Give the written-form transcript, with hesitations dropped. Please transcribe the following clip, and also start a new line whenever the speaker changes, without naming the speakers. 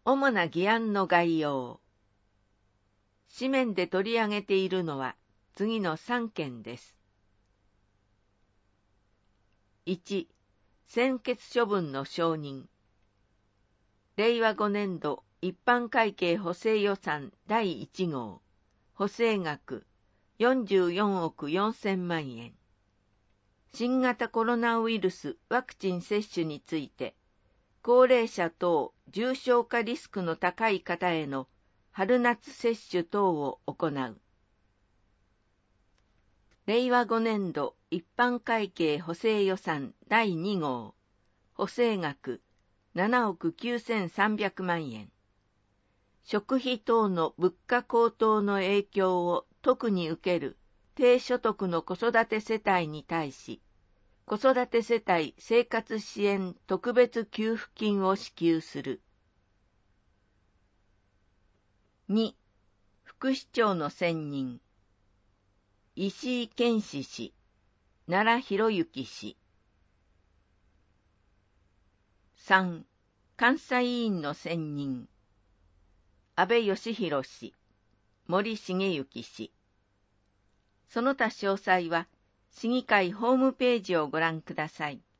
主な議案の概要。紙面で取り上げているのは次の3件です。1、専決処分の承認。令和5年度一般会計補正予算第1号、補正額44億4000万円。新型コロナウイルスワクチン接種について、高齢者等重症化リスクの高い方への春夏接種等を行う。令和5年度一般会計補正予算第2号、補正額7億9300万円。食費等の物価高騰の影響を特に受ける低所得の子育て世帯に対し、子育て世帯生活支援特別給付金を支給する。2、副市長の選任。石井健志氏、奈良博之氏。3、監査委員の選任。安倍義弘氏、森重幸氏。その他詳細は、市議会ホームページをご覧ください。